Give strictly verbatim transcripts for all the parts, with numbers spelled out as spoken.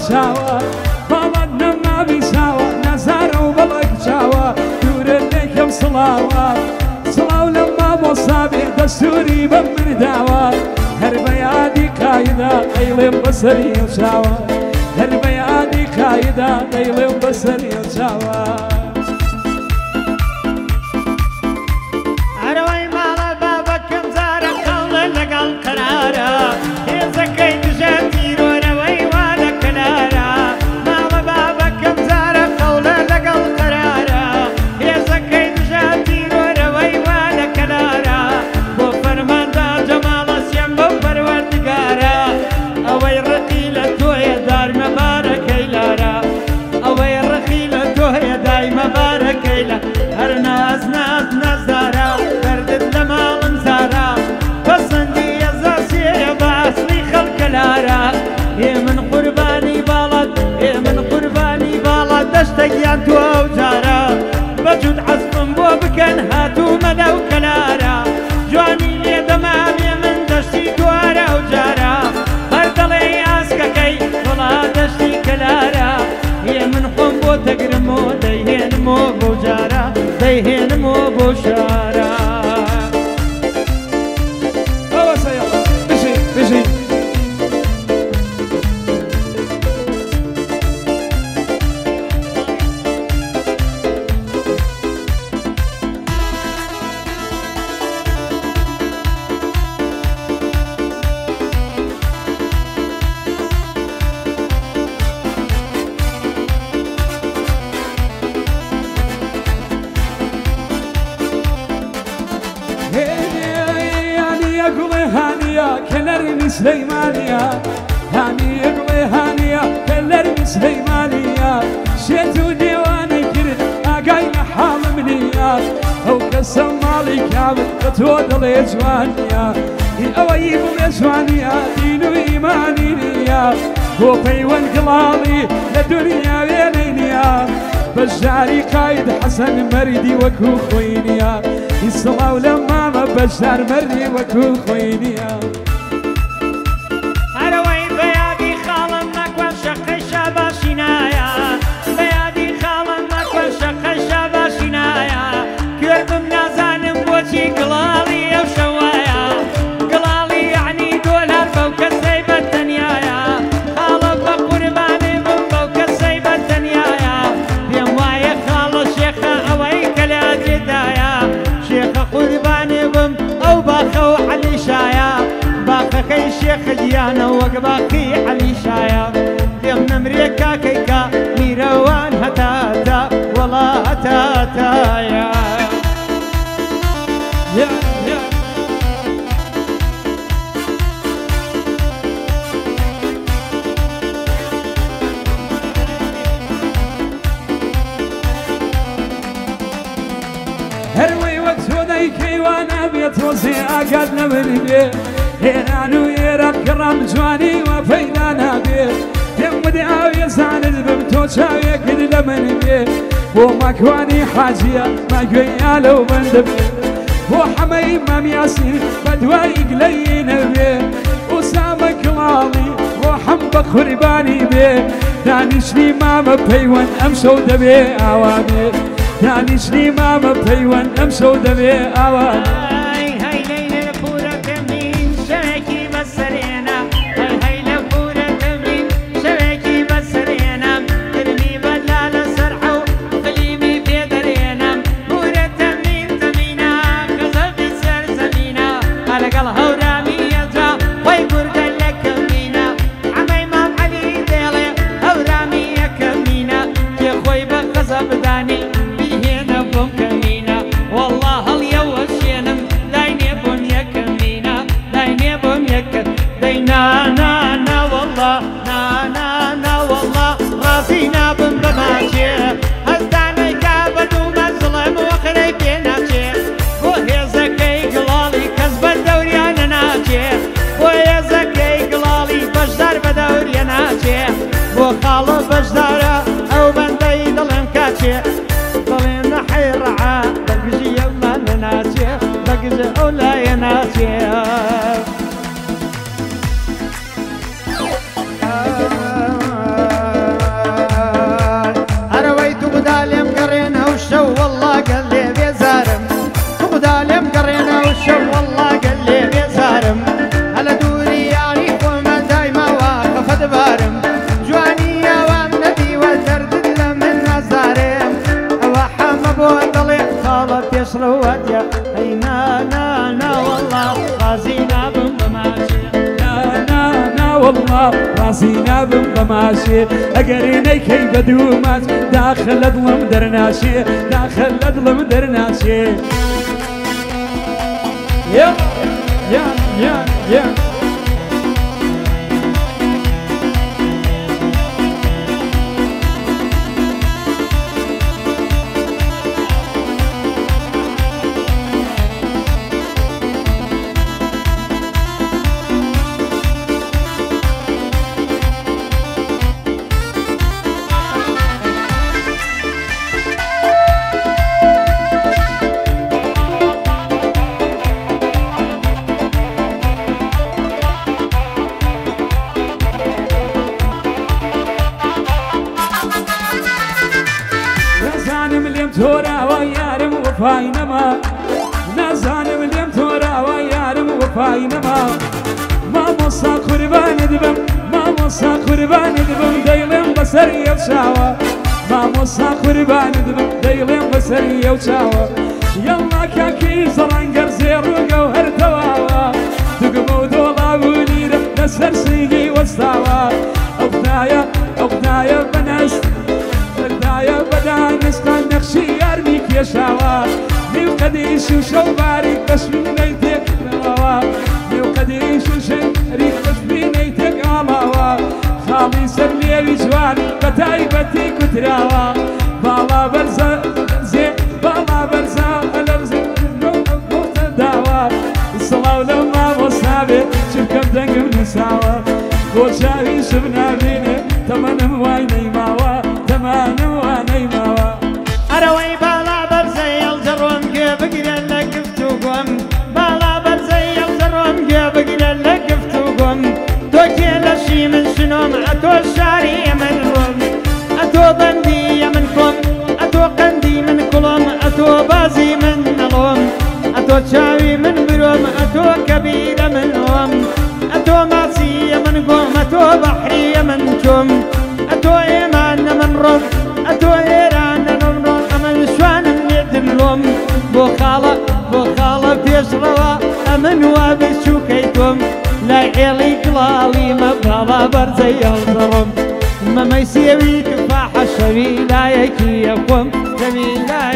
شاوە باڵات نەما بیساوە نەزارە و بەڵک چاوە دوورت دەیکەم سڵاوە سڵاو لە مامۆستا بێ دەستوری بە مرداوە هەر بە یادی قایدا دەیڵێم بەسەری هێڵچاوە هەر بە یادی قایدا دەیڵێم بەسەری هێڵچاوە هەروەی ماڵە بابەکەم جارە قەڵە لەگەڵ قەرارە هێزەکەی دژە تیرۆرەوەی وا لە کەلارە ماڵە بابەکەم جارە قەڵە لەگەڵ قەرارە هێزەکەی دژە تیرۆرەوەی وا لە کەلارە بۆ فەرماندا جەماڵە سێم بەو پەروەردگارە ئەوەی ڕقی لە تۆیە دارمە بارەکەی لارە ئەوەی ڕقی لە تۆیە دایمە بارەکەی لە هەر ناز ناز نەزارە بەردت لە ماڵم زارە پەسەندی ئەزاسیەیە بە ئەسڵی خەڵکە لارە هێ من قوربانی باڵات هێ من قوربانی باڵات دەشتەگیان تو ئەو جارە بەجود عەزمم بۆ بکەن هاتوومە لەو کەلارە جوانی لێ دەمامێ من دەشتی دوارە ئەو جارە هەر دەڵێ ئاسکەکەی وڵا دەشتی کەلارە هێ من خۆم بۆ دەگرمەوە دەیهێنمەوە بۆ جارە دەیهێنمەوە بۆ شارە ئەوە سەیەڵە بژی بژی كلرمي سليمانية هاني يقضي هانية كلرمي سليمانية شيتو ديواني كرد اقاي حال منية او قسم مالي كامل فتود اليجوانية اويب اليجوانية دينو ايماني نية هو بيوان قلالي لدنيا بينينيا بجاري قايد حسن مردي وكو خوينيا يصلاو لما ما بجار مردي وكو خوينيا قڵاڵی ئەو شەوایە قڵاڵی یعنی دۆلار بەو کەسەی بەتەنیایە خاڵە بە قوربانی بم بەو کەسەی بەتەنیایە پێم وایە خاڵە شێخە ئەوەی کە لە تێدایە شێخە قوربانی بم ئەو باخە و عەلیشایە باخەکەی شێخە گیانە وەک باخی عەلیشایە پێم نەمرێ کاکەیکە میرەوان هەتاتا وەڵا هەتاتایە Yeah, yeah. هروي وقتوني كيوانا بيتوزي اقاد نمن بيه هيرانو يرب كرم جواني وفيدانا بيه يمدي او يزعن البمتو شاوي كد لمن بيه ومكواني حاجية ما قيالو بندب وحمي امام ياسين بدواي قلينا بيه وسامة كلالي وحم بخرباني بيه دانشني ماما بيوان امشو دبي اوامي دانشني ماما بيوان امشو دبي اوامي بداني بيهنا بوم كمينا والله اليوم الشينم بيصلواتيا اي نا نا نا والله غازينا بماشي نا نا نا والله راسينا بماشي اقريني كي بدومات داخل اظلم درناشي داخل اظلم درناشي يا يا يا يا تورا ويارم وفاينما نازانم اليوم تورا ويارم وفاينما ما مصا قربان دبم ما مصا قربان دبم ديلم بسري وشاوا ما مصا قربان دبم ديلم بسري وشاوا يلا كاكي زرانقر زيرو جوهر تواوا تقمو دولا وليرة نسر سيقي وستاوا أغنايا أغنايا بنست بدايا بدانس كان نقشي يرميك يا شاوا ميو قديش وشوباريك بس من نيتك نوا ميو قديش وشريك بس من نيتك علاوا خالي سرلي وجوان بتايبتي كتراوا بالا برزا زي بالا برزا الارزي نوت داوا الصلاة لما وصابي شوف كم دنقم نساوا وشاوي شبنا بيني تمنم ويني ماوا تمانم واني ماوا اروي بالا برزي الجروم كيف قلن لك فتوكم بالا برزي الجروم كيف قلن لك فتوكم توكي لشي من شنوم اتو الشاري منكم اتو بندي منكم اتو قندي من كلهم اتو بازي من نلوم اتو شاوي من بروم اتو كبيرة منهم اتو ماسي منكم اتو بحري منكم اتو ايمان من رب اتو ايران من رب امن شوان ندلهم بو خالة بو خالة بيش روا امن وابي شوكيتم لا عيلي قلالي ما بهلا برزي الظلم ما ما يسيوي تفاح الشبي لا يكيكم شبي لا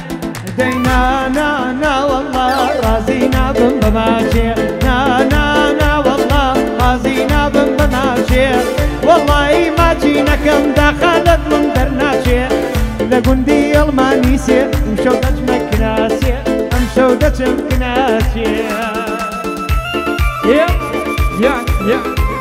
دينا نا نا والله رازينا بمبماشي نا نا نا والله رازينا بمبماشي والله ما جيناكم دخلت من درناشي لقندي المانيسي مشودة مكناسي مشودة مكناسي يا يا يا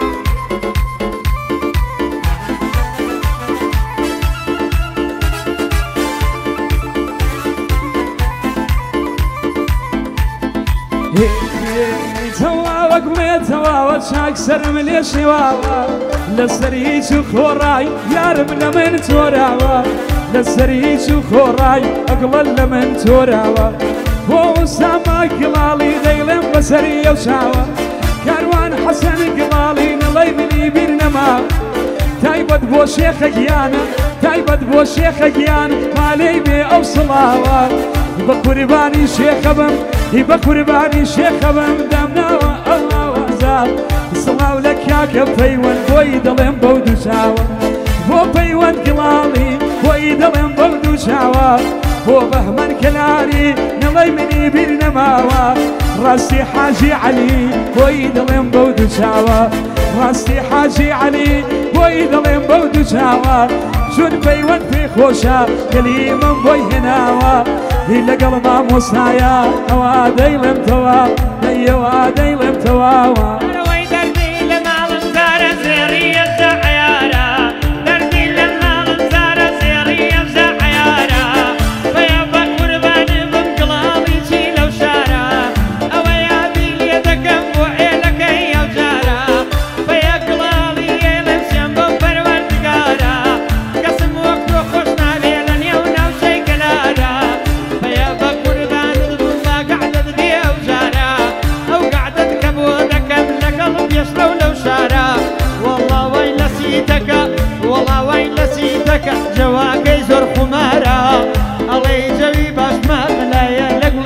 تواوك ما تواوك شاكسر من يشواوا لسريش وخوراي يارب لمن توراوا لسريش وخوراي اقلل لمن توراوا هو سما قلالي ديلم بسري وشاوا كاروان حسن قلالي نلي مني بيرنما تايبد بو شيخ يانا تايبد بو شيخ يانا مالي بي اوصلاوا بقرباني شيخ بم بقرباني شيخ بم دمنا الله وزاد صلاو لك يا كفيون بوي دلم بودو شاوا بو بيون قلالي بوي دلم بودو شاوا بو بهمن كلاري نلي مني بيرنماوا راسي حاجي علي بوي دلم بودو شاوا راسي حاجي علي بوي دلم بودو شاوا شون بيون في خوشا كليما بوي هناوا إلا قلبا موسايا هوا ديلم توا هوا ديلم تواوا روي دردي لما الانزار زيرية زحيارا دردي لما الانزار زيرية زحيارا فيا بقرباني بمقلابي شيلو شارا او يا بيلي يدكم وعيلك يا وجارا فيا قلابي يلم شنبو برورتقارا قسم وقتو خوشنا بيلن يونا وشي كلارا فيا بقرباني بمقلابي قعدت بيه وجارا او قعدت كبودك لقلب يشلو لو شارا والله وين نسيتك والله وين نسيتك جواكي زر خمارا الله يجوي باش ما ملايا لك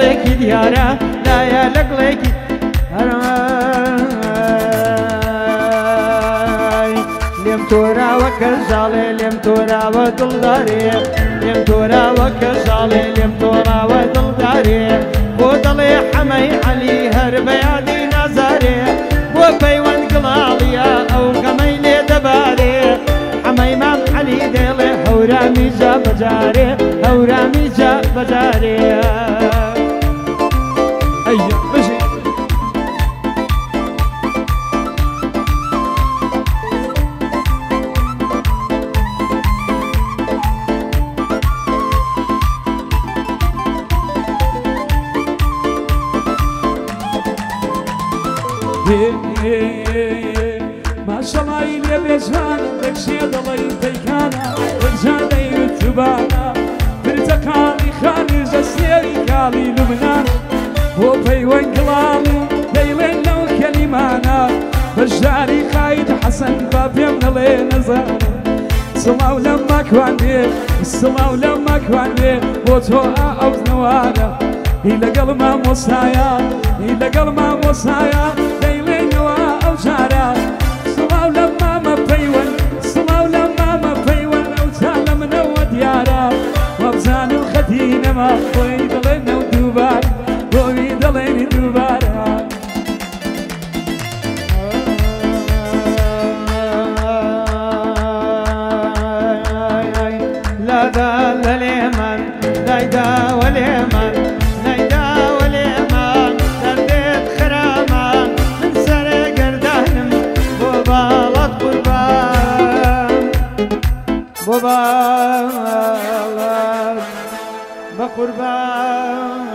لقليكي لم تورا وكجالي لم تورا ودلداري لم تورا وكجالي لم تورا ودلداري بودلي حمي علي هربيادي نزاري وبيوان قلاليا او قميلي دباري حمي مام علي ديلي هورامي جا بجاري هورامي جا بجاري أي مشي ما شاء الله يلي بيجان لك شي ضلي تيكانا رجالي وتبانا برتقالي خارج السيري كالي لبنان وبي وانقلالي ليلين لو كلمانا فجاري خايد حسن بابي من اللي نزار صلاو لما كواني صلاو لما كواني وتوقع أو نوانا إلى قلب ما موسايا إلى قلب ما موسايا ليلين أو جارا صلاو لما ما بيون صلاو لما ما بيون أو تعلم نو ديارا وابزان الخدينة ما بيد لنا ودوبار بيد لنا دوبارا لا دا لليمن دايدا واليمن نايدا واليمن دردت خرامان من سر قردانم بوبالات قربان بوبالات بقربان